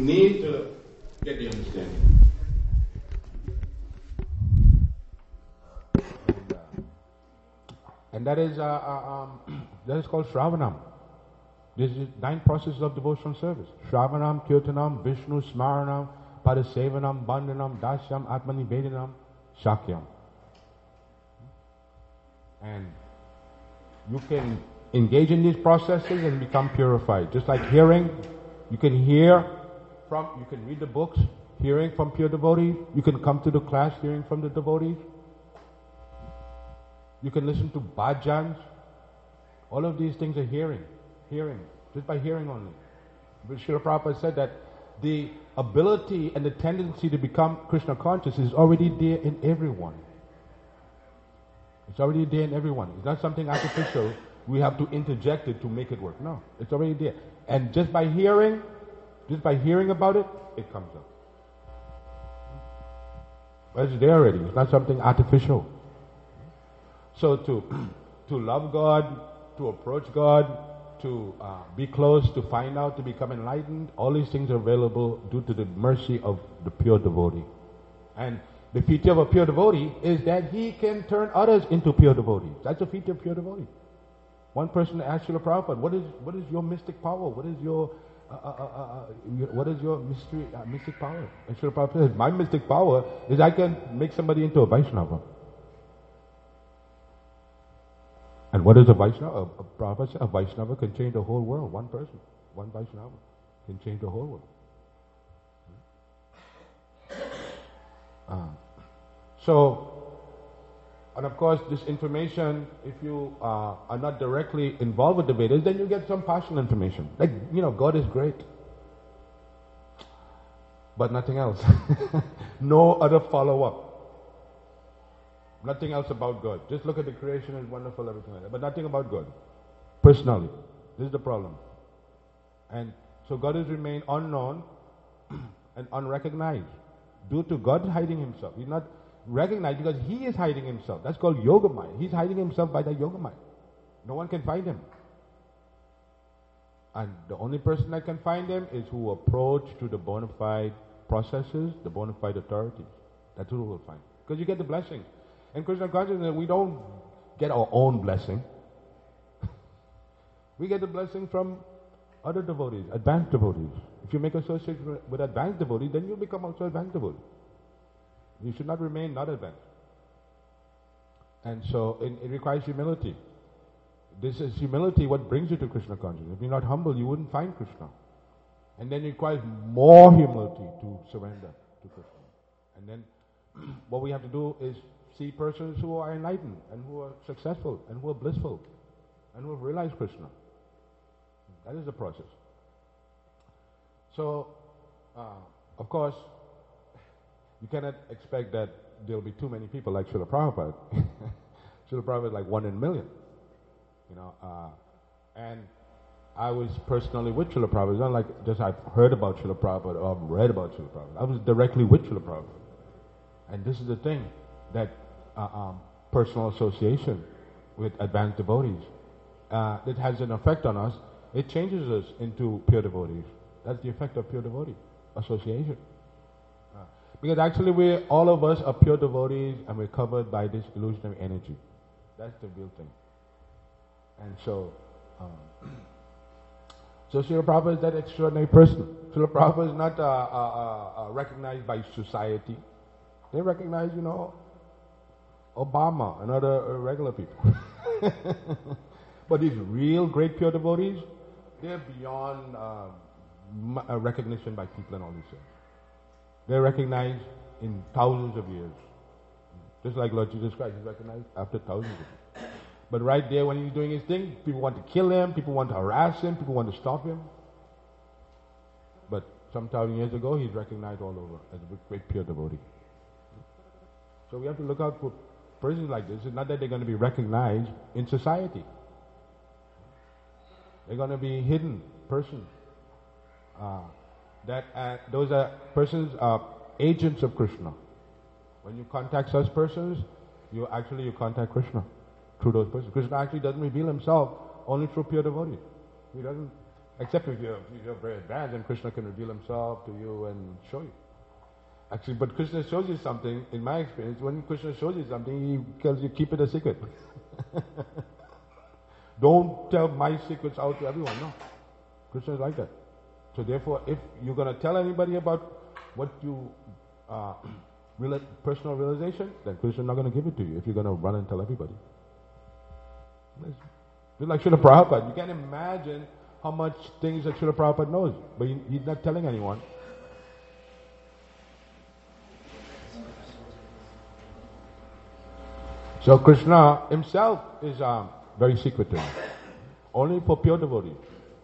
need to get the understanding. And that is called Shravanam. This is 9 processes of devotional service. Shravanam, Kirtanam, Vishnu, Smaranam, Padasevanam, Bandhanam, Dasyam, Atmanivedanam, Shakyam. And you can engage in these processes and become purified. Just like hearing, you can you can read the books, hearing from pure devotees. You can come to the class hearing from the devotees. You can listen to bhajans. All of these things are hearing, just by hearing only. But Srila Prabhupada said that the ability and the tendency to become Krishna conscious is already there in everyone. It's already there in everyone. It's not something artificial. We have to interject it to make it work. No, it's already there. And just by hearing about it, it comes up. But it's there already. It's not something artificial. So to love God, to approach God, to be close, to find out, to become enlightened, all these things are available due to the mercy of the pure devotee. And the feature of a pure devotee is that he can turn others into pure devotees. That's the feature of pure devotee. One person asked Srila Prabhupada, what is your mystic power? What is your mystic power? And Srila Prabhupada says, my mystic power is I can make somebody into a Vaishnava. And what is a Vaishnava? Prabhupada said, a Vaishnava can change the whole world. One person, one Vaishnava can change the whole world. And of course, this information, if you are not directly involved with the Vedas, then you get some partial information. Like, God is great. But nothing else. No other follow-up. Nothing else about God. Just look at the creation, it's wonderful, everything like that. But nothing about God. Personally. This is the problem. And so God has remained unknown and unrecognized. Due to God hiding himself. He's not recognized because he is hiding himself. That's called Yogamaya. He's hiding himself by the Yogamaya. No one can find him. And the only person that can find him is who approach to the bona fide processes, the bona fide authorities. That's who will find. Because you get the blessings. In Krishna consciousness, we don't get our own blessing. We get the blessing from other devotees, advanced devotees. If you make association with advanced devotees, then you become also advanced devotee. You should not remain not advanced. And so it requires humility. This is humility what brings you to Krishna consciousness. If you're not humble, you wouldn't find Krishna. And then it requires more humility to surrender to Krishna. And then what we have to do is see persons who are enlightened and who are successful and who are blissful and who have realized Krishna. That is the process. So, of course, you cannot expect that there will be too many people like Srila Prabhupada. Srila Prabhupada is like 1 in a million. And I was personally with Srila Prabhupada. It's not like just I've heard about Srila Prabhupada or I've read about Srila Prabhupada. I was directly with Srila Prabhupada. And this is the thing, that personal association with advanced devotees, that has an effect on us. It changes us into pure devotees. That's the effect of pure devotee association. Because actually all of us are pure devotees and we're covered by this illusionary energy. That's the real thing. And so, so Srila Prabhupada is that extraordinary person. Srila Prabhupada is not recognized by society. They recognize, Obama and other regular people. But these real great pure devotees, they're beyond recognition by people and all these things. They're recognized in thousands of years. Just like Lord Jesus Christ is recognized after thousands of years. But right there when he's doing his thing, people want to kill him, people want to harass him, people want to stop him. But some 1,000 years ago, he's recognized all over as a great pure devotee. So we have to look out for persons like this. It's not that they're going to be recognized in society. They're going to be hidden persons. Those are persons are agents of Krishna. When you contact such persons, you contact Krishna through those persons. Krishna actually doesn't reveal himself only through pure devotees. He doesn't Except if you're very advanced, then Krishna can reveal himself to you and show you. Actually, but Krishna shows you something, in my experience, when Krishna shows you something, he tells you, keep it a secret. Don't tell my secrets out to everyone, no. Krishna is like that. So therefore, if you're going to tell anybody about what you, personal realization, then Krishna is not going to give it to you if you're going to run and tell everybody. It's like Srila Prabhupada. You can't imagine how much things that Srila Prabhupada knows, but he's not telling anyone. So Krishna himself is very secretive, only for pure devotees.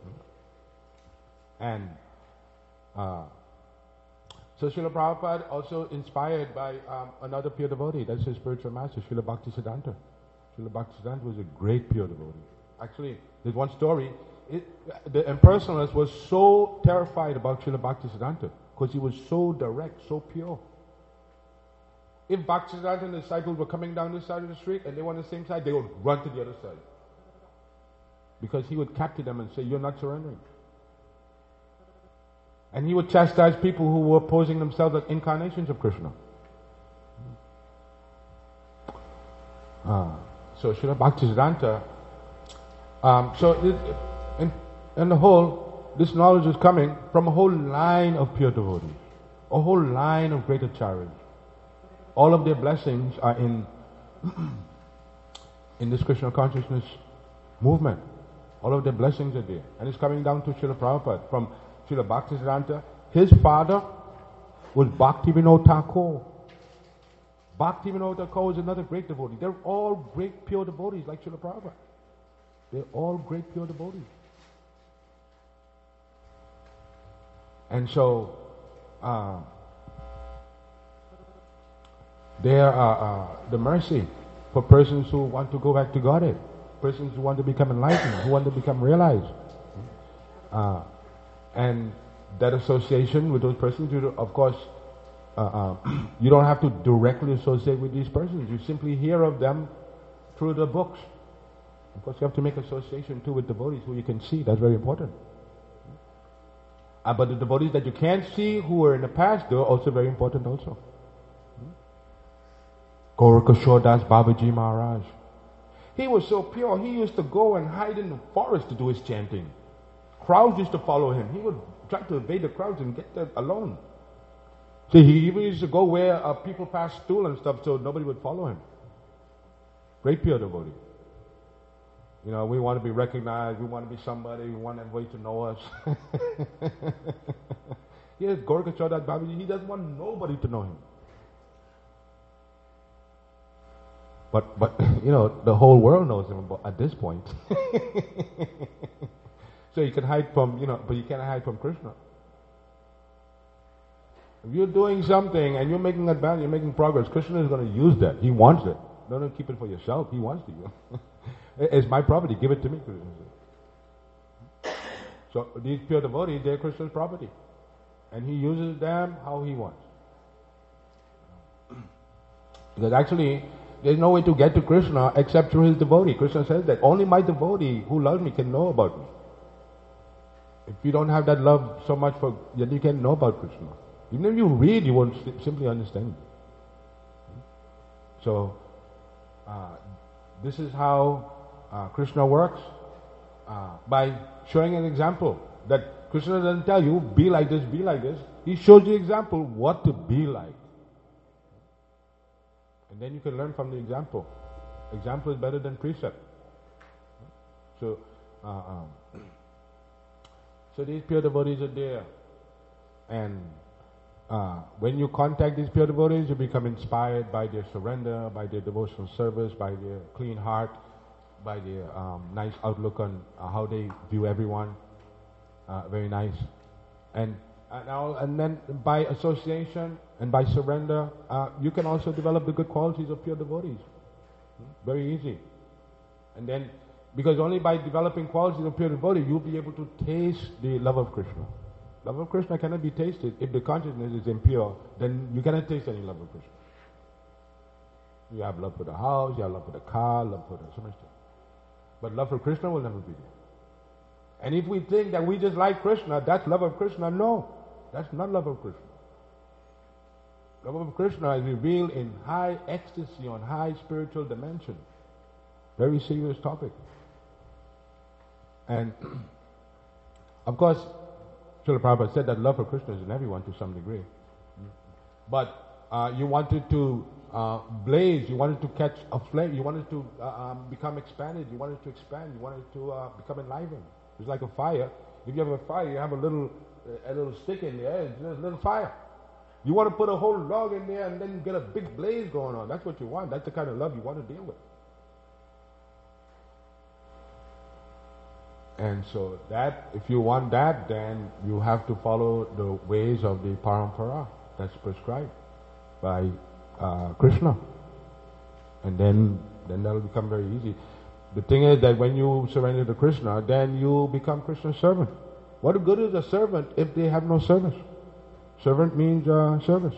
And so Srila Prabhupada also inspired by another pure devotee, that's his spiritual master, Srila Bhaktisiddhanta. Srila Bhaktisiddhanta was a great pure devotee. Actually, there's one story, the impersonalist was so terrified about Srila Bhaktisiddhanta because he was so direct, so pure. If Bhaktisiddhanta and the disciples were coming down this side of the street and they were on the same side, they would run to the other side. Because he would capture them and say, you're not surrendering. And he would chastise people who were posing themselves as incarnations of Krishna. So Srila Bhaktisiddhanta, in the whole, this knowledge is coming from a whole line of pure devotees, a whole line of great acharyas. All of their blessings are in this Krishna consciousness movement. All of their blessings are there. And it's coming down to Srila Prabhupada. From Srila Bhaktisiddhanta, his father was Bhaktivinoda Thakur. Bhaktivinoda Thakur is another great devotee. They're all great pure devotees like Srila Prabhupada. They're all great pure devotees. And so, there are the mercy for persons who want to go back to Godhead, persons who want to become enlightened, who want to become realized. And that association with those persons, of course, you don't have to directly associate with these persons. You simply hear of them through the books. Of course, you have to make association too with devotees who you can see. That's very important. But the devotees that you can't see who were in the past, they're also very important also. Gorakishore Das Babaji Maharaj. He was so pure, he used to go and hide in the forest to do his chanting. Crowds used to follow him. He would try to evade the crowds and get there alone. See, he even used to go where people passed stool and stuff so nobody would follow him. Great pure devotee. You know, we want to be recognized, we want to be somebody, we want everybody to know us. Yes, Gorakishore Das Babaji, he doesn't want nobody to know him. But you know, the whole world knows him at this point. So you can hide from, but you can't hide from Krishna. If you're doing something and you're making advance, you're making progress, Krishna is going to use that. He wants it. Don't keep it for yourself. He wants to. It's my property. Give it to me. So these pure devotees, they're Krishna's property. And he uses them how he wants. Because actually, there's no way to get to Krishna except through his devotee. Krishna says that only my devotee who loves me can know about me. If you don't have that love so much for, then you can't know about Krishna. Even if you read, you won't simply understand. So, this is how Krishna works. By showing an example. That Krishna doesn't tell you, be like this, be like this. He shows you example what to be like. And then you can learn from the example. Example is better than precept. So, so these pure devotees are there. And when you contact these pure devotees, you become inspired by their surrender, by their devotional service, by their clean heart, by their nice outlook on how they view everyone. Very nice. And then by association and by surrender, you can also develop the good qualities of pure devotees. Very easy. And then, because only by developing qualities of pure devotee, you'll be able to taste the love of Krishna. Love of Krishna cannot be tasted. If the consciousness is impure, then you cannot taste any love of Krishna. You have love for the house, you have love for the car, love for the so much stuff. But love for Krishna will never be there. And if we think that we just like Krishna, that's love of Krishna, no. That's not love of Krishna. Love of Krishna is revealed in high ecstasy, on high spiritual dimension. Very serious topic. And of course, Srila Prabhupada said that love for Krishna is in everyone to some degree. But you wanted to blaze, you wanted to catch a flame, you wanted to become expanded, you wanted to expand, you wanted to become enlivened. It's like a fire. If you have a fire, you have a little stick in there, it's just a little fire. You want to put a whole log in there and then get a big blaze going on. That's what you want. That's the kind of love you want to deal with. And so that, if you want that, then you have to follow the ways of the parampara that's prescribed by Krishna. And then that'll become very easy. The thing is that when you surrender to Krishna, then you become Krishna's servant. What good is a servant if they have no service? Servant means service.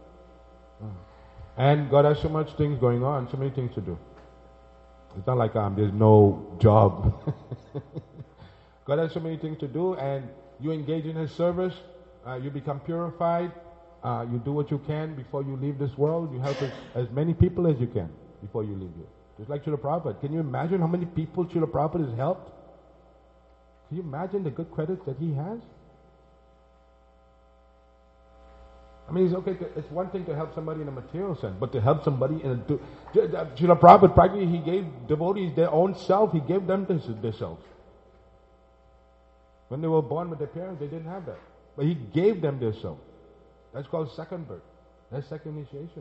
And God has so much things going on, so many things to do. It's not like there's no job. God has so many things to do, and you engage in His service, you become purified, you do what you can before you leave this world, you help as many people as you can before you leave here. Just like Srila Prabhupada. Can you imagine how many people Srila Prabhupada has helped? Can you imagine the good credits that he has? I mean, it's one thing to help somebody in a material sense, but to help somebody in a... Srila Prabhupada, practically, he gave devotees their own self. He gave them their self. When they were born with their parents, they didn't have that. But he gave them their self. That's called second birth. That's second initiation.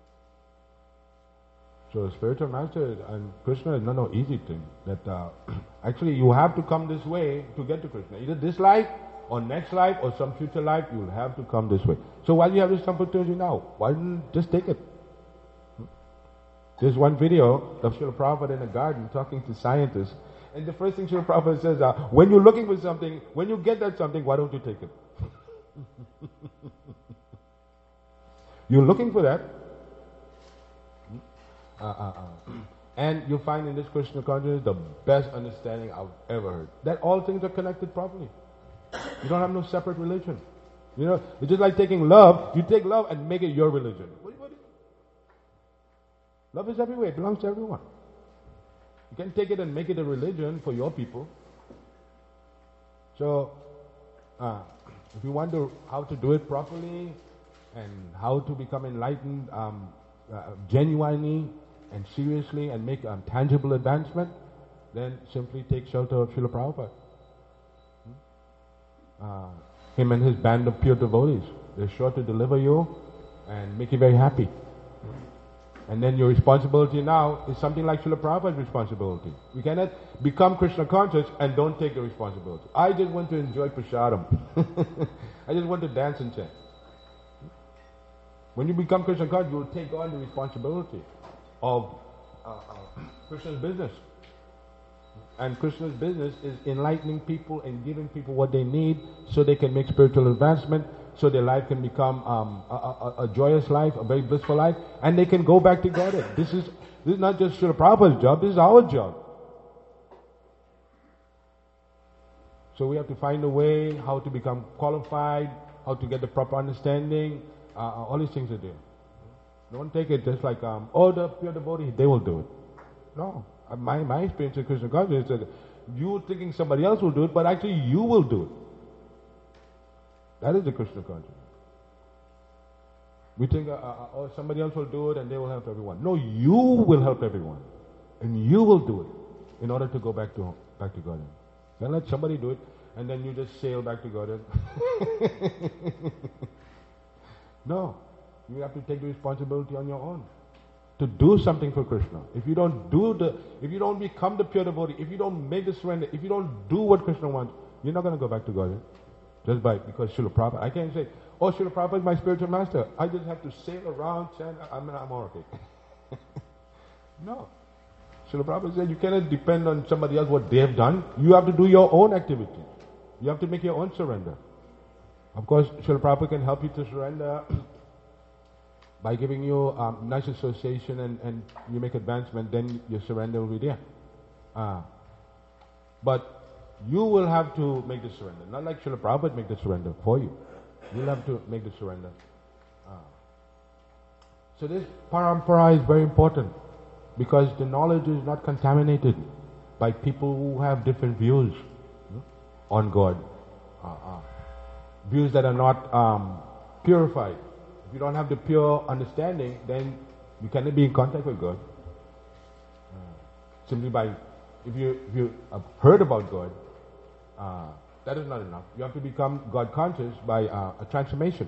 So spiritual master and Krishna is not no easy thing. That actually you have to come this way to get to Krishna. Either this life or next life or some future life, you'll have to come this way. So while you have this opportunity now, why don't you just take it? There's one video of Srila Prabhupada in a garden talking to scientists, and the first thing Srila Prabhupada says, when you're looking for something, when you get that something, why don't you take it? You're looking for that. And you find in this Krishna consciousness the best understanding I've ever heard. That all things are connected properly. You don't have no separate religion. You know, it's just like taking love. You take love and make it your religion. Love is everywhere. It belongs to everyone. You can take it and make it a religion for your people. So, if you wonder how to do it properly and how to become enlightened genuinely and seriously and make tangible advancement, then simply take shelter of Srila Prabhupada. Him and his band of pure devotees. They're sure to deliver you and make you very happy. And then your responsibility now is something like Srila Prabhupada's responsibility. You cannot become Krishna conscious and don't take the responsibility. I just want to enjoy prasadam. I just want to dance and chant. When you become Krishna conscious, you will take on the responsibility of Krishna's business. And Krishna's business is enlightening people and giving people what they need so they can make spiritual advancement, so their life can become a joyous life, a very blissful life, and they can go back to Godhead. This is not just Srila Prabhupada's job, this is our job. So we have to find a way how to become qualified, how to get the proper understanding, all these things are there. Don't take it just like, the pure devotee, they will do it. No. My experience in Krishna consciousness is that you thinking somebody else will do it, but actually you will do it. That is the Krishna consciousness. We think, somebody else will do it and they will help everyone. No, you will help everyone. And you will do it in order to go back to Godhead. Don't let somebody do it and then you just sail back to Godhead. No. You have to take the responsibility on your own to do something for Krishna. If you don't become the pure devotee, if you don't make the surrender, if you don't do what Krishna wants, you're not going to go back to Godhead. Just because Srila Prabhupada. I can't say, Srila Prabhupada is my spiritual master. I just have to sail around, chant, I'm all okay. No. Srila Prabhupada said you cannot depend on somebody else, what they have done. You have to do your own activity. You have to make your own surrender. Of course, Srila Prabhupada can help you to surrender by giving you nice association and you make advancement, then your surrender will be there. But You will have to make the surrender. Not like Srila Prabhupada make the surrender for you. You'll have to make the surrender. So this parampara is very important because the knowledge is not contaminated by people who have different views on God. Views that are not purified. If you don't have the pure understanding, then you cannot be in contact with God. Simply by, if you have heard about God, that is not enough. You have to become God conscious by a transformation.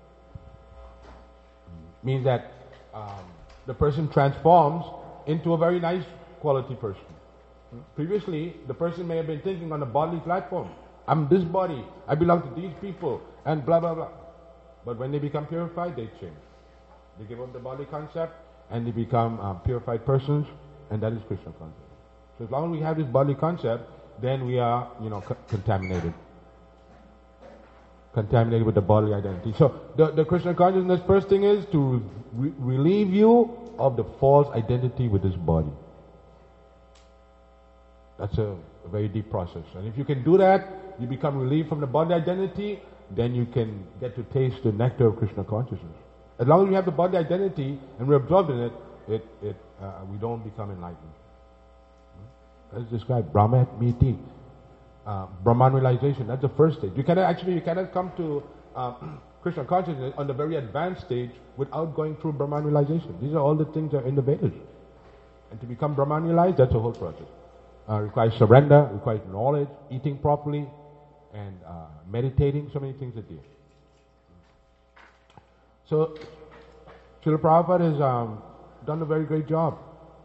Means that the person transforms into a very nice quality person. Previously, the person may have been thinking on a bodily platform. I'm this body, I belong to these people, and blah blah blah. But when they become purified, they change. They give up the body concept and they become purified persons, and that is Krishna consciousness. So as long as we have this body concept, then we are, contaminated. Contaminated with the bodily identity. So the Krishna consciousness first thing is to relieve you of the false identity with this body. That's a very deep process. And if you can do that, you become relieved from the body identity, then you can get to taste the nectar of Krishna consciousness. As long as we have the body identity and we're absorbed in it, we don't become enlightened. Let's describe Brahma Miti. Brahman realization, that's the first stage. You cannot come to Krishna consciousness on the very advanced stage without going through Brahman realization. These are all the things that are in the Vedas. And to become Brahman realized, that's a whole process. Requires surrender, requires knowledge, eating properly, and meditating. So many things are there. So, Srila Prabhupada has done a very great job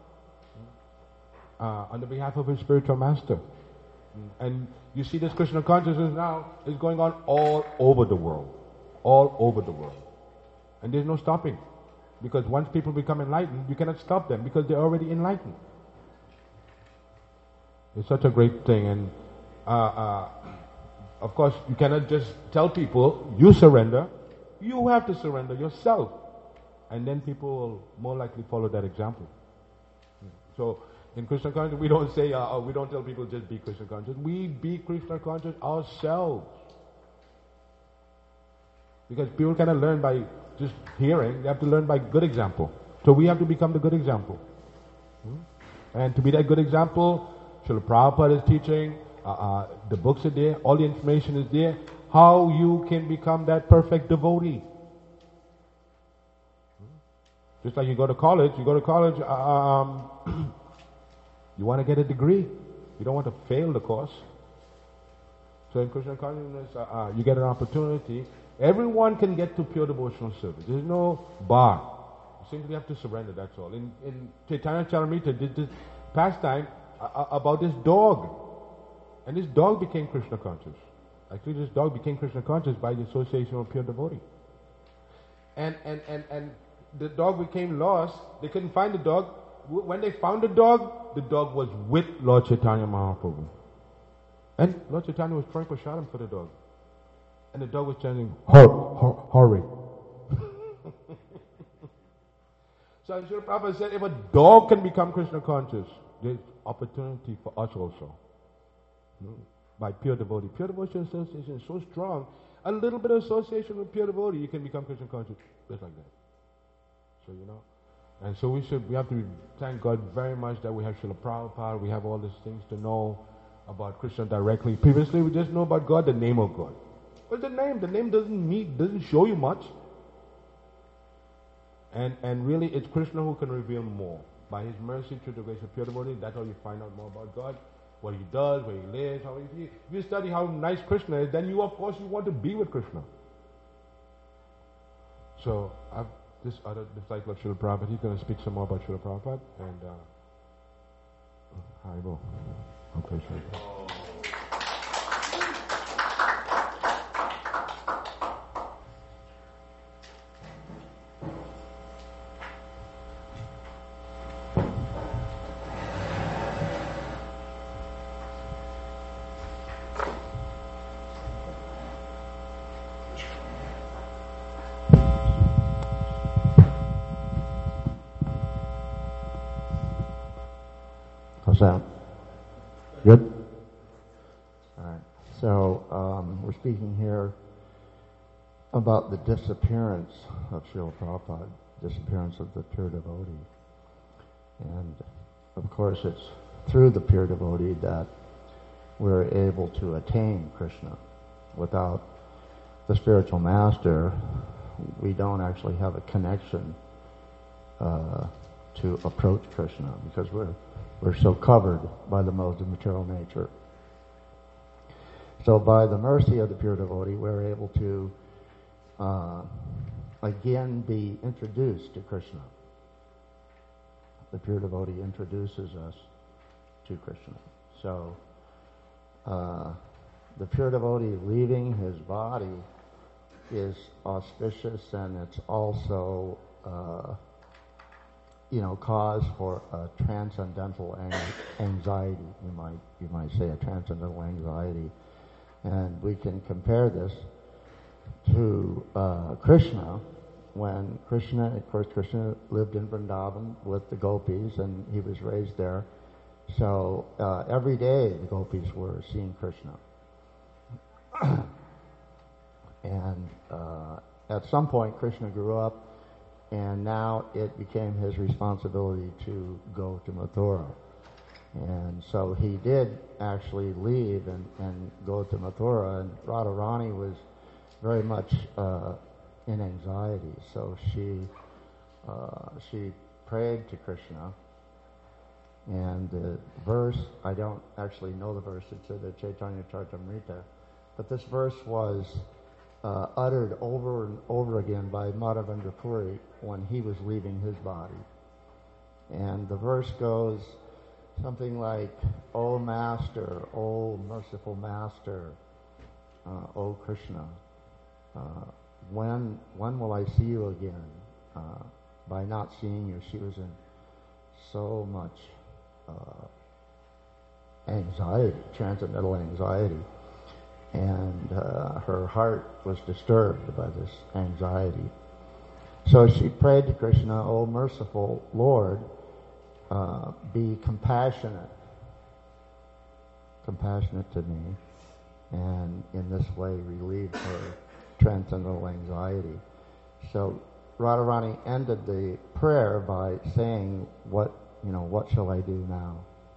on the behalf of his spiritual master. And you see this Krishna consciousness now is going on all over the world. All over the world. And there's no stopping. Because once people become enlightened, you cannot stop them because they're already enlightened. It's such a great thing. And of course, you cannot just tell people, you surrender. You have to surrender yourself. And then people will more likely follow that example. So, in Krishna consciousness, we don't say, we don't tell people just be Krishna conscious. We be Krishna conscious ourselves. Because people cannot learn by just hearing, they have to learn by good example. So we have to become the good example. And to be that good example, Srila Prabhupada is teaching, the books are there, all the information is there, how you can become that perfect devotee. Just like you go to college, you want to get a degree. You don't want to fail the course. So in Krishna consciousness, you get an opportunity. Everyone can get to pure devotional service. There's no bar. You simply have to surrender, that's all. In Chaitanya Charitamrita did this pastime about this dog. And this dog became Krishna conscious. Actually, this dog became Krishna conscious by the association of pure devotee. And the dog became lost. They couldn't find the dog. When they found the dog was with Lord Chaitanya Mahaprabhu. And Lord Chaitanya was throwing prasadam for the dog. And the dog was chanting, hurry. So Srila Prabhupada said, if a dog can become Krishna conscious, there's opportunity for us also. By pure devotee. Pure devotion association is so strong. A little bit of association with pure devotee, you can become Krishna conscious. Just like that. So, and so we have to thank God very much that we have Srila Prabhupada, we have all these things to know about Krishna directly. Previously, we just know about God, the name of God. What's the name? The name doesn't show you much. And really, it's Krishna who can reveal more. By His mercy, through the grace of pure devotee, that's how you find out more about God. What He does, where He lives, how He... If you study how nice Krishna is, then you want to be with Krishna. So, this other disciple of Srila Prabhupada, he's going to speak some more about Srila Prabhupada. And, Haribo. Okay, Srila. How's that? Good? So we're speaking here about the disappearance of Srila Prabhupada, disappearance of the pure devotee. And of course it's through the pure devotee that we're able to attain Krishna. Without the spiritual master, we don't actually have a connection to approach Krishna, because we're so covered by the modes of material nature. So by the mercy of the pure devotee, we're able to again be introduced to Krishna. The pure devotee introduces us to Krishna. So the pure devotee leaving his body is auspicious, and it's also cause for a transcendental anxiety. You might say a transcendental anxiety, and we can compare this to Krishna. When Krishna lived in Vrindavan with the gopis, and he was raised there. So every day the gopis were seeing Krishna. And at some point Krishna grew up, and now it became his responsibility to go to Mathura. And so he did actually leave and go to Mathura, and Radharani was very much in anxiety. So she prayed to Krishna, and the verse, I don't actually know the verse, it's in the Chaitanya Charitamrita, but this verse was uttered over and over again by Madhavendra Puri when he was leaving his body. And the verse goes something like, "O Master, O merciful Master, O Krishna, when will I see you again?" By not seeing you, she was in so much anxiety, transcendental anxiety, and her heart was disturbed by this anxiety. So she prayed to Krishna, "O merciful Lord, be compassionate to me," and in this way relieve her transcendental anxiety. So Radharani ended the prayer by saying, what shall I do now?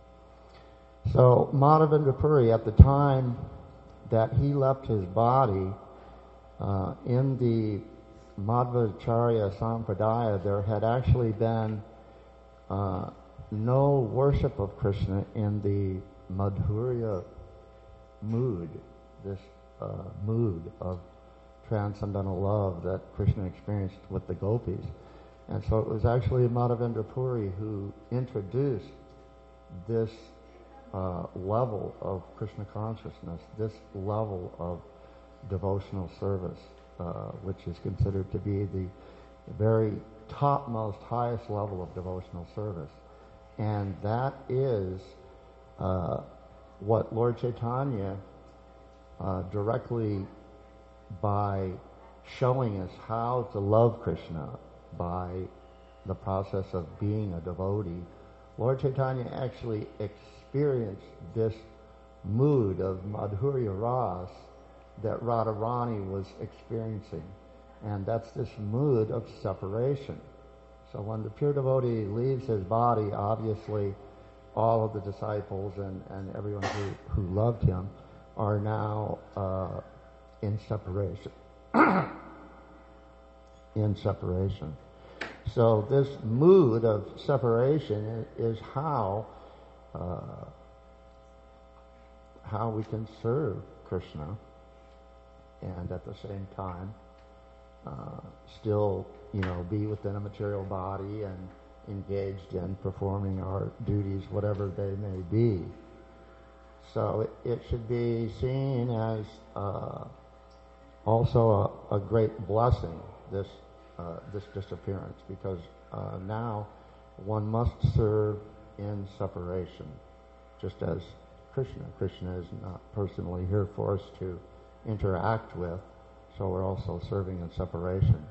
So Madhavendra Puri, at the time that he left his body, in the Madhvacharya Sampradaya, there had actually been no worship of Krishna in the Madhurya mood, this mood of transcendental love that Krishna experienced with the gopis. And so it was actually Madhavendra Puri who introduced this level of Krishna consciousness, this level of devotional service, which is considered to be the very topmost, highest level of devotional service. And that is what Lord Chaitanya directly, by showing us how to love Krishna by the process of being a devotee, Lord Chaitanya actually experienced this mood of Madhurya Ras that Radharani was experiencing. And that's this mood of separation. So when the pure devotee leaves his body, obviously all of the disciples and everyone who loved him are now in separation. In separation. So this mood of separation is how we can serve Krishna and at the same time still, be within a material body and engaged in performing our duties, whatever they may be. So it should be seen as also a great blessing, this disappearance, because now one must serve in separation, just as Krishna. Krishna is not personally here for us to interact with, so we're also serving in separation.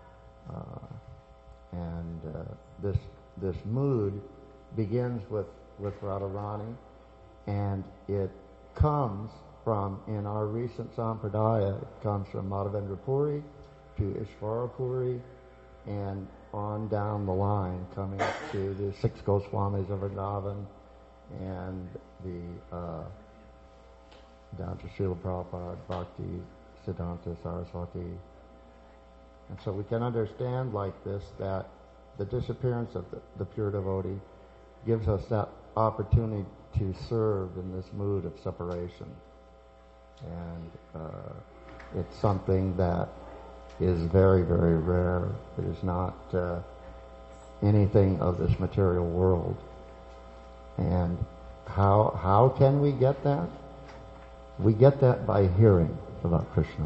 This mood begins with Radharani, and it comes from, in our recent Sampradaya, it comes from Madhavendra Puri to Ishvara Puri and on down the line, coming to the 6 Goswamis of Vrindavan and the down to Srila Prabhupada, Bhakti, Siddhanta, Saraswati. And so we can understand like this that the disappearance of the pure devotee gives us that opportunity to serve in this mood of separation. And it's something that is very, very rare. It is not anything of this material world. And how can we get that? We get that by hearing about Krishna.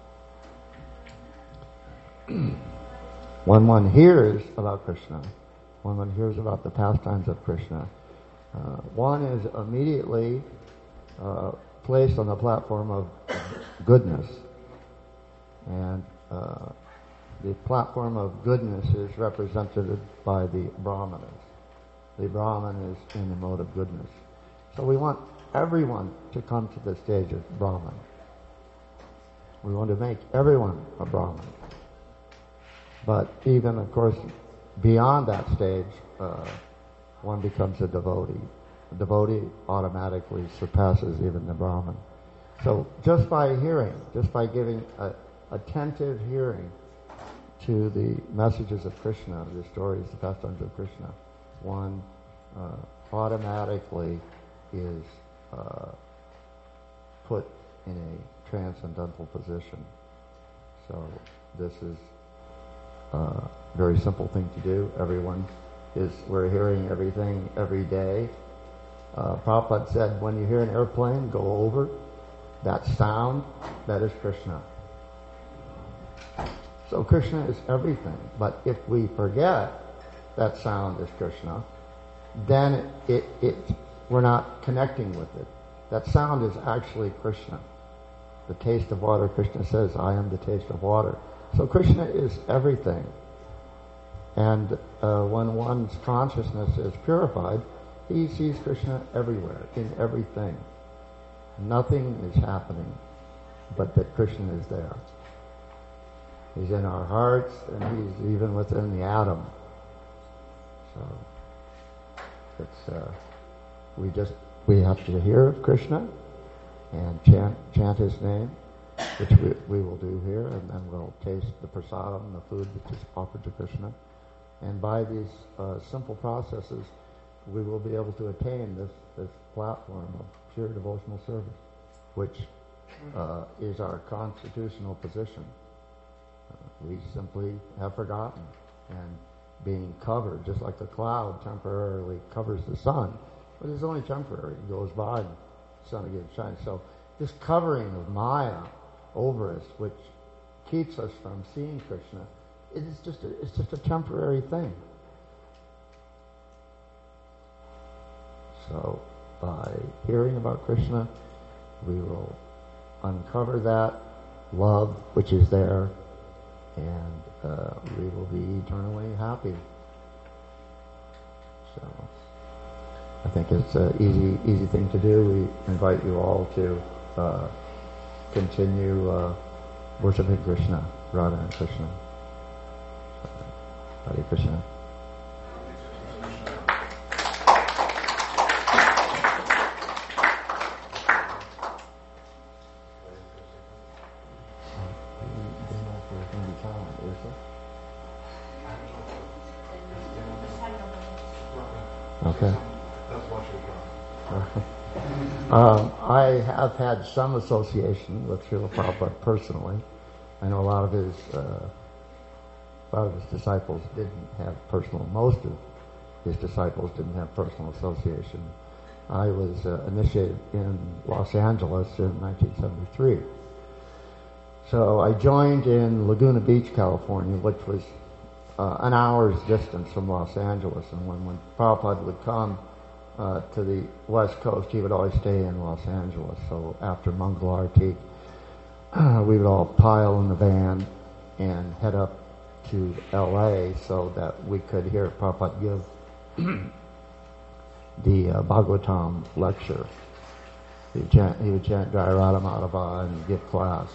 When one hears about Krishna, when one hears about the pastimes of Krishna, one is immediately placed on the platform of goodness. And the platform of goodness is represented by the Brahmanas. The Brahman is in the mode of goodness. So we want everyone to come to the stage of Brahman. We want to make everyone a Brahman. But even, of course, beyond that stage, one becomes a devotee. A devotee automatically surpasses even the Brahman. So just by hearing, just by giving attentive hearing to the messages of Krishna, the stories, the pastimes of Krishna, one automatically is put in a transcendental position. So this is a very simple thing to do. We're hearing everything every day. Prabhupada said, when you hear an airplane go over, that sound, that is Krishna. So Krishna is everything. But if we forget that sound is Krishna, then we're not connecting with it. That sound is actually Krishna. The taste of water, Krishna says, I am the taste of water. So Krishna is everything. And when one's consciousness is purified, he sees Krishna everywhere, in everything. Nothing is happening but that Krishna is there. He's in our hearts, and he's even within the atom. So it's we have to hear of Krishna and chant his name, which we will do here, and then we'll taste the prasadam, the food which is offered to Krishna. And by these simple processes, we will be able to attain this platform of pure devotional service, which is our constitutional position. We simply have forgotten, and being covered, just like a cloud temporarily covers the sun, but it's only temporary. It goes by, and the sun again shines. So this covering of Maya over us, which keeps us from seeing Krishna, it's just a temporary thing. So by hearing about Krishna, we will uncover that love which is there, and we will be eternally happy. So I think it's an easy thing to do. We invite you all to continue worshiping Krishna, Radha and Krishna. Hare Krishna. Okay. I have had some association with Srila Prabhupada personally. I know a lot of his disciples didn't have most of his disciples didn't have personal association. I was initiated in Los Angeles in 1973. So I joined in Laguna Beach, California, which was an hour's distance from Los Angeles. And when Prabhupada would come to the West Coast, he would always stay in Los Angeles. So after Mangal Arati, we would all pile in the van and head up to L.A. so that we could hear Prabhupada give the Bhagavatam lecture. He would chant Jayarada Madhava and give class.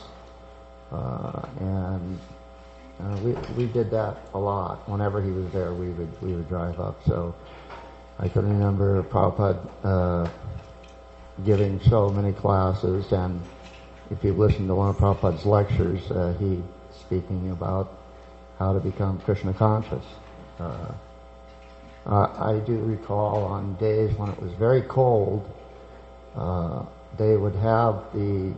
We did that a lot. Whenever he was there, we would drive up. So I can remember Prabhupada giving so many classes, and if you listen to one of Prabhupada's lectures, he speaking about how to become Krishna conscious. I do recall on days when it was very cold, they would have the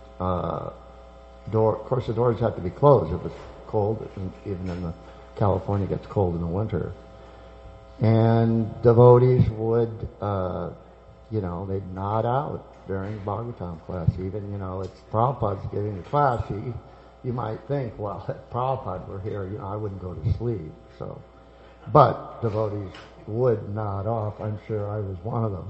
door. Of course, the doors have to be closed if it's cold. Even in California, it gets cold in the winter. And devotees would, they'd nod out during Bhagavatam class. Even, it's Prabhupada's giving the class. You might think, well, if Prabhupada were here, I wouldn't go to sleep. So, but devotees would nod off. I'm sure I was one of them.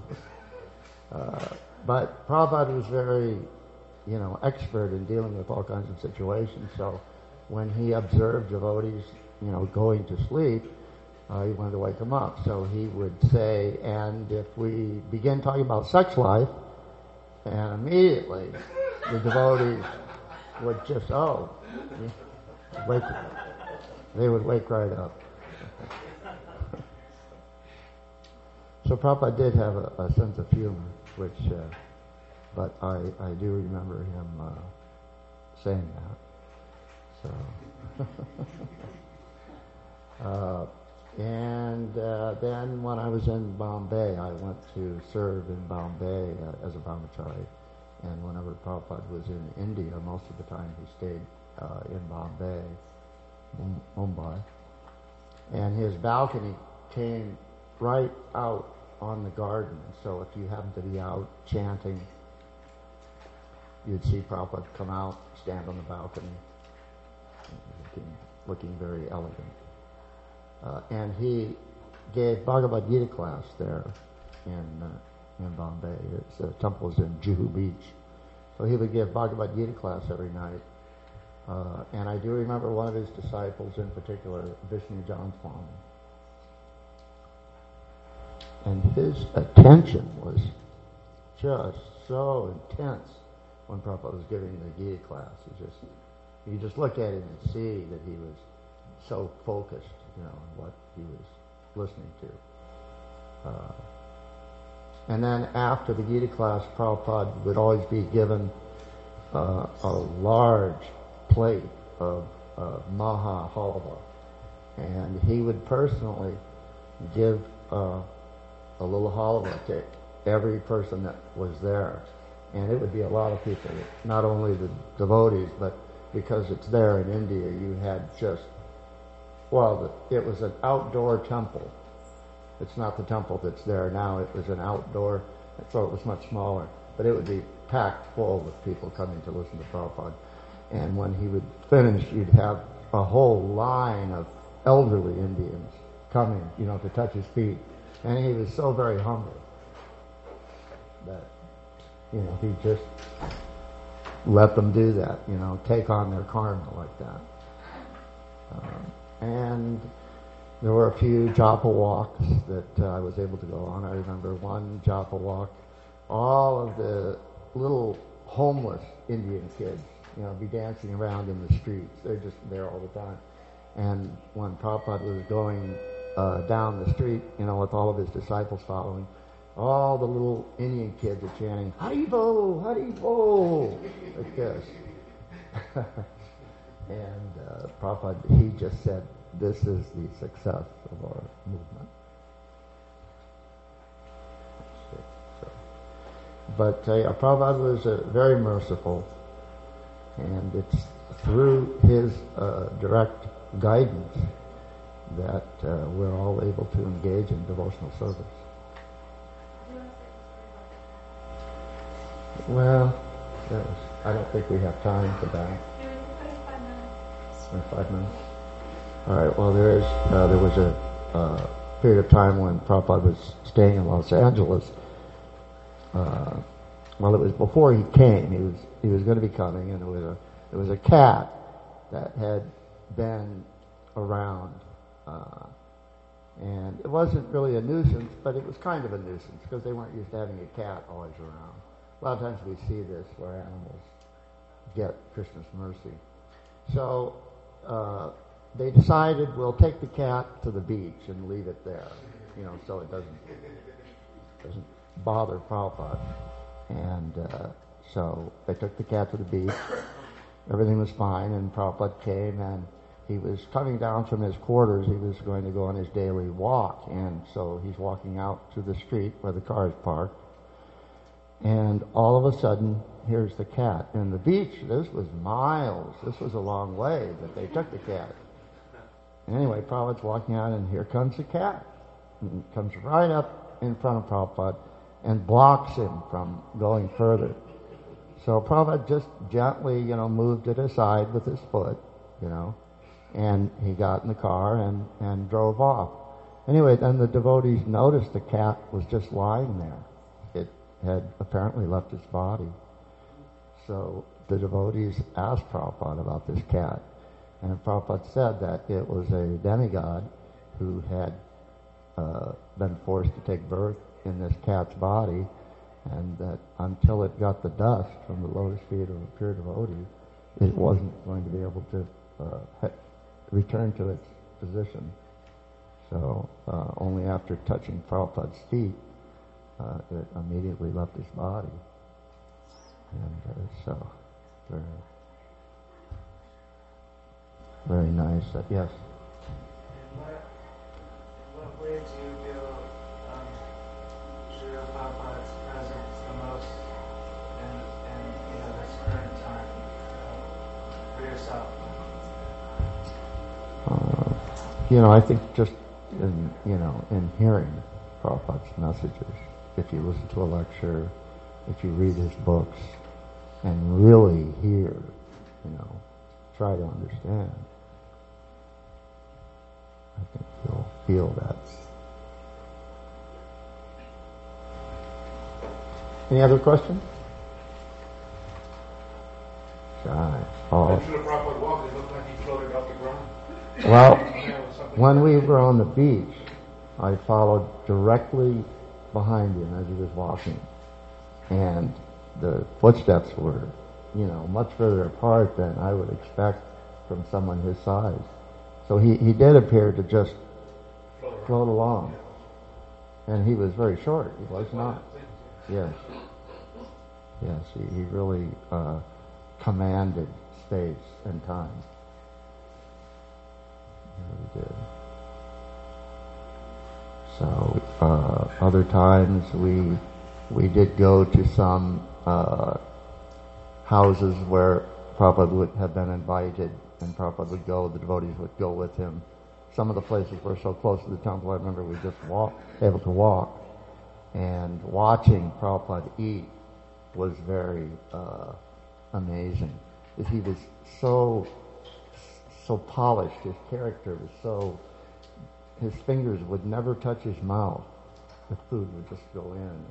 But Prabhupada was very, expert in dealing with all kinds of situations. So when he observed devotees, going to sleep, he wanted to wake them up. So he would say, and if we begin talking about sex life, and immediately the devotees would just, they would wake right up. So Prabhupada did have a sense of humor, but I do remember him saying that. So, then when I was in Bombay, I went to serve in Bombay as a brahmachari. And whenever Prabhupada was in India, most of the time he stayed in Bombay, Mumbai. And his balcony came right out on the garden. So if you happened to be out chanting, you'd see Prabhupada come out, stand on the balcony, looking very elegant. And he gave Bhagavad Gita class there in Bombay. The temple is in Juhu Beach. So he would give Bhagavad Gita class every night. And I do remember one of his disciples in particular, Vishnu John Swami. And his attention was just so intense when Prabhupada was giving the Gita class. You could just look at him and see that he was so focused, on what he was listening to. And then after the Gita class, Prabhupada would always be given a large plate of Maha Halva. And he would personally give a little halva to every person that was there. And it would be a lot of people, not only the devotees, but because it's there in India, you had just, it was an outdoor temple. It's not the temple that's there now. It was an outdoor, so it was much smaller. But it would be packed full with people coming to listen to Prabhupada. And when he would finish, you'd have a whole line of elderly Indians coming, to touch his feet. And he was so very humble that, he just let them do that, take on their karma like that. And there were a few japa walks that I was able to go on. I remember one japa walk, all of the little homeless Indian kids, be dancing around in the streets. They're just there all the time. And when Prabhupada was going down the street, with all of his disciples following, all the little Indian kids are chanting, Haribo, Haribo, like this. And Prabhupada, he just said, this is the success of our movement. But Prabhupada was very merciful, and it's through his direct guidance that we're all able to engage in devotional service. Well, I don't think we have time for that. 5 minutes. All right. Well, there was a period of time when Prabhupada was staying in Los Angeles. Well, it was before he came. He was going to be coming, and there was a cat that had been around, and it wasn't really a nuisance, but it was kind of a nuisance because they weren't used to having a cat always around. A lot of times we see this where animals get Krishna's mercy. So they decided we'll take the cat to the beach and leave it there, so it doesn't bother Prabhupada. And so they took the cat to the beach. Everything was fine, and Prabhupada came, and he was coming down from his quarters. He was going to go on his daily walk, and so he's walking out to the street where the car is parked. And all of a sudden, here's the cat. And the beach, this was miles. This was a long way that they took the cat. Anyway, Prabhupada's walking out, and here comes the cat. And it comes right up in front of Prabhupada and blocks him from going further. So Prabhupada just gently, moved it aside with his foot, and he got in the car and drove off. Anyway, then the devotees noticed the cat was just lying there. It had apparently left its body. So the devotees asked Prabhupada about this cat, and Prabhupada said that it was a demigod who had been forced to take birth in this cat's body, and that until it got the dust from the lotus feet of a pure devotee, it wasn't going to be able to return to its position. So only after touching Prabhupada's feet, it immediately left his body. And so, very, very nice. Yes? In what way do you feel Srila Prabhupada's presence the most in this current time for yourself? I think just in hearing Prabhupada's messages, if you listen to a lecture, if you read his books, and really hear, try to understand, I think you'll feel that. Any other questions? Shy. Oh. Well, when we were on the beach, I followed directly behind him as he was walking, and the footsteps were, much further apart than I would expect from someone his size. So he did appear to just float along, and he was very short. He was not. Yes. Yes, he really commanded space and time. He really did. So other times we did go to some houses where Prabhupada would have been invited, and Prabhupada would go, the devotees would go with him. Some of the places were so close to the temple, I remember we just able to walk. And watching Prabhupada eat was very amazing. He was so polished, his character was so, his fingers would never touch his mouth. The food would just go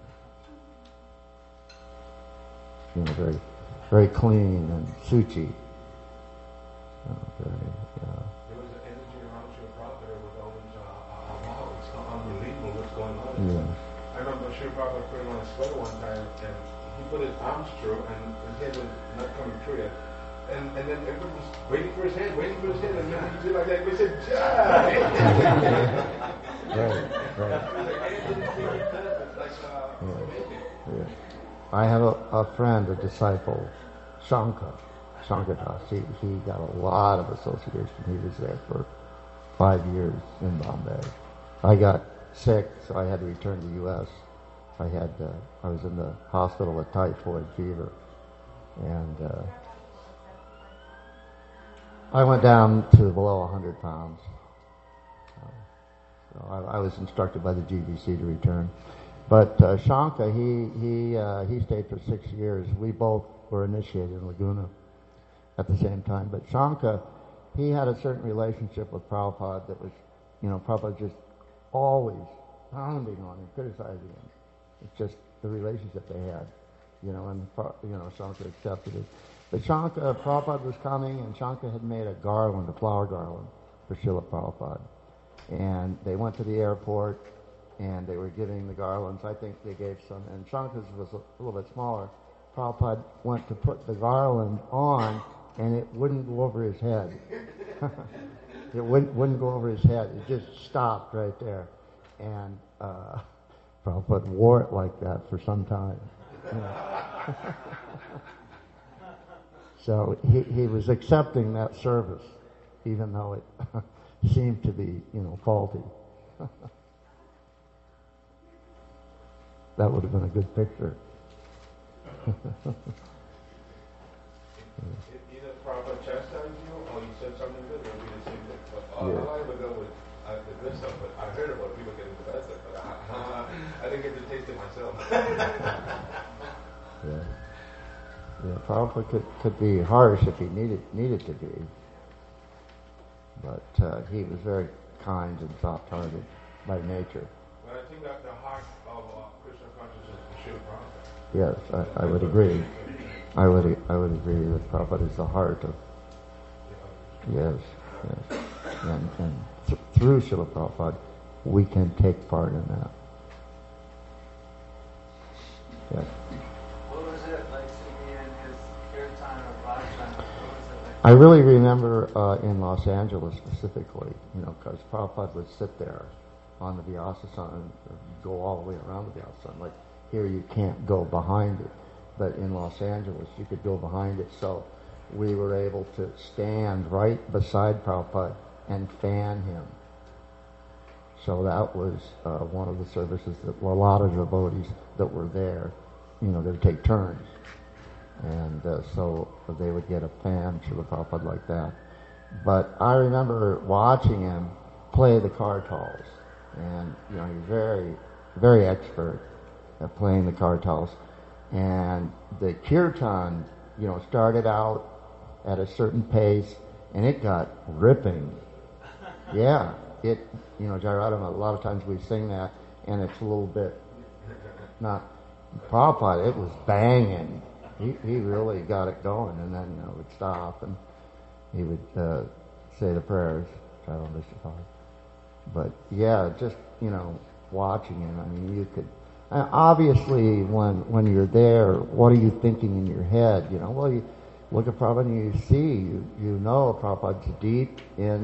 in. Very, very clean and suchi. There was an energy around Srila Prabhupada that was always, wow, it's unbelievable what's going on. Yes. I remember Srila Prabhupada put him on a sweater one time, and he put his arms through, and his head was not coming through yet. And then everyone was waiting for his hand, and then he did like that, we said, Jai! Right. I have a friend, a disciple, Shankadas. He got a lot of association. He was there for 5 years in Bombay. I got sick, so I had to return to the U.S. I was in the hospital with typhoid fever, and I went down to below 100 pounds. So I was instructed by the GBC to return. But Shanka, he stayed for 6 years. We both were initiated in Laguna at the same time. But Shanka, he had a certain relationship with Prabhupada that was, Prabhupada just always pounding on him, criticizing him. It's just the relationship they had, and Shanka accepted it. But Prabhupada was coming, and Shanka had made a garland, a flower garland, for Srila Prabhupada. And they went to the airport, and they were giving the garlands. I think they gave some, and Shankar's was a little bit smaller. Prabhupada went to put the garland on, and it wouldn't go over his head. It wouldn't go over his head. It just stopped right there. And Prabhupada wore it like that for some time. So he was accepting that service, even though it seemed to be, faulty. That would have been a good picture. Either Prabhupada chastised you or you said something good, it would be the same thing. But all I would go with the good stuff, but I heard about people getting the bad stuff, but I didn't get to taste it myself. Yeah, Prabhupada could be harsh if he needed to be. But he was very kind and soft-hearted by nature. But I think that the heart of Krishna consciousness is Srila Prabhupada. Yes, I would agree. I would agree that Prabhupada is the heart of. Yes. And through Srila Prabhupada, we can take part in that. Yes. What was it like to be in his kirtan or bhajan? What was it like? I really remember in Los Angeles specifically, because Prabhupada would sit there on the Vyasasana and go all the way around the Vyasasana. Like here, you can't go behind it, but in Los Angeles, you could go behind it. So we were able to stand right beside Prabhupada and fan him. So that was one of the services that a lot of devotees that were there, they would take turns. And so they would get a fan to the Prabhupada like that. But I remember watching him play the kartals. And, he's very, very expert at playing the kartals. And the kirtan, started out at a certain pace, and it got ripping. Yeah, Jairadam, a lot of times we sing that, and it's a little bit not Prabhupada. It was banging. He really got it going, and then it would stop, and he would say the prayers. But yeah, just watching him. I mean, you could obviously when you're there, what are you thinking in your head? Well, you look at Prabhupada and you see, Prabhupada's deep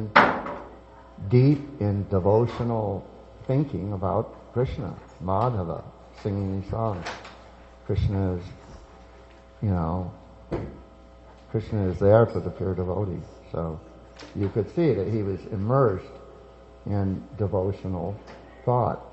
in devotional thinking about Krishna, Madhava, singing these songs. Krishna is there for the pure devotee. So you could see that he was immersed in devotional thought.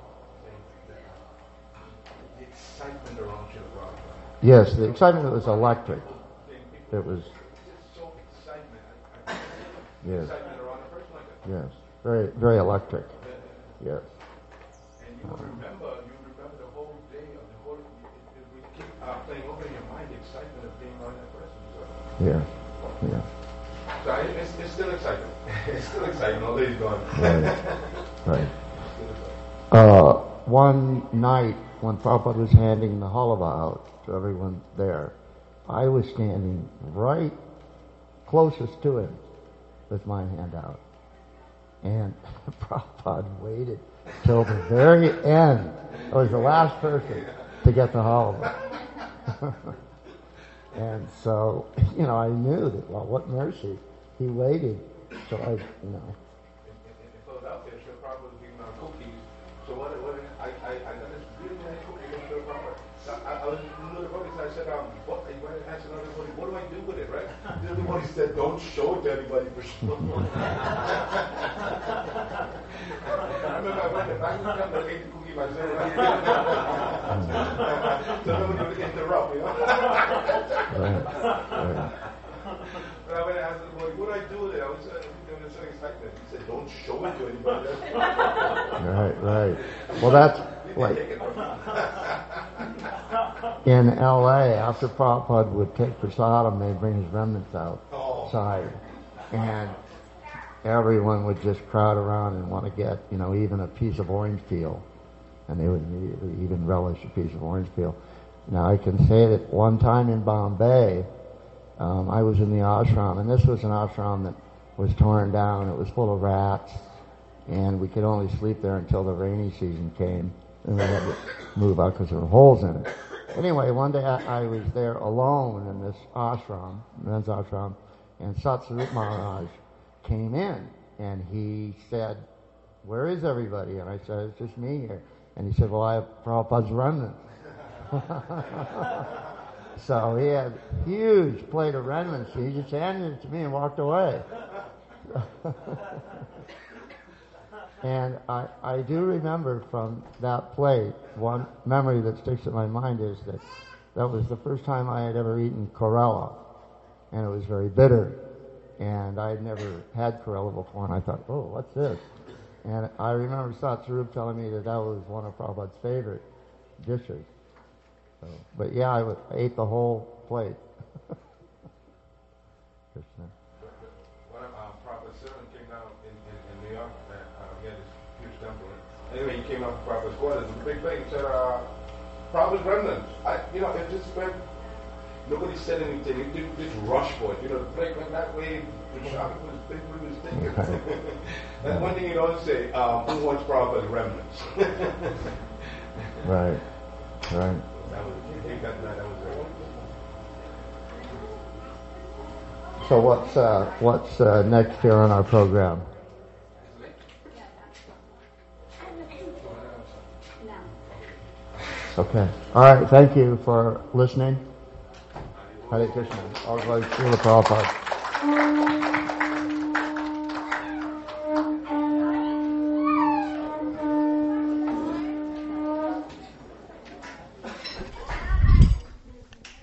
The excitement around Srila Prabhupada. Yes, the excitement was electric. It was. It's so excitement. Yes. Excitement around a person like that. Yes. Very, very electric. Yes. And you remember the whole day of the whole. It will keep playing over in your mind the excitement of being around that person. So. Yeah. Yeah. So it's still exciting. It's still exciting, although he's gone. Right. One night when Prabhupada was handing the halava out to everyone there, I was standing right closest to him with my hand out. And Prabhupada waited till the very end. I was the last person to get the halava. And so, I knew that, what mercy. He waited till I. In Philadelphia, Srila Prabhupada was giving out cookies. So what I got this really nice cookie from Srila Prabhupada. So I was in the devotee, so I said, what are you going to ask another devotee, what do I do with it, right? The devotee said, don't show it to anybody for sure. I remember I went back to them, I ate the cookie myself. So nobody would interrupt, Right. But I went and asked the devotee, what do I do with it? I was doing so expected. He said, don't show it to anybody. Right. Well, that's like in L.A. after Prabhupada would take prasadam, they'd bring his remnants outside, and everyone would just crowd around and want to get, even a piece of orange peel, and they would immediately even relish a piece of orange peel. Now I can say that one time in Bombay, I was in the ashram, and this was an ashram that was torn down. It was full of rats, and we could only sleep there until the rainy season came, and we had to move out because there were holes in it. Anyway, one day I was there alone in this ashram, men's ashram, and Satsvarup Maharaj came in, and he said, "Where is everybody?" And I said, "It's just me here." And he said, "Well, I have Prabhupada's remnants." So he had a huge plate of remnants. He just handed it to me and walked away. And I do remember from that plate, one memory that sticks in my mind is that was the first time I had ever eaten chlorella, and it was very bitter. And I had never had chlorella before, and I thought, "Oh, what's this?" And I remember Satsvarup telling me that was one of Prabhupada's favorite dishes. So, but yeah, I ate the whole plate. Krishna. One of Prabhupada's servants came down in New York, he had this huge temple. Anyway, he came up to Prabhupada's quarters with a big plate. He said, "Prabhupada's remnants." It just went, nobody said anything. It didn't just rush for it. The plate went that way, the shark was big, we was thinking. That's one thing you don't say, who wants Prabhupada's remnants? Right. That was great. So what's next here on our program? Okay. All right. Thank you for listening. Hare Krishna. All glory to Srila Prabhupada.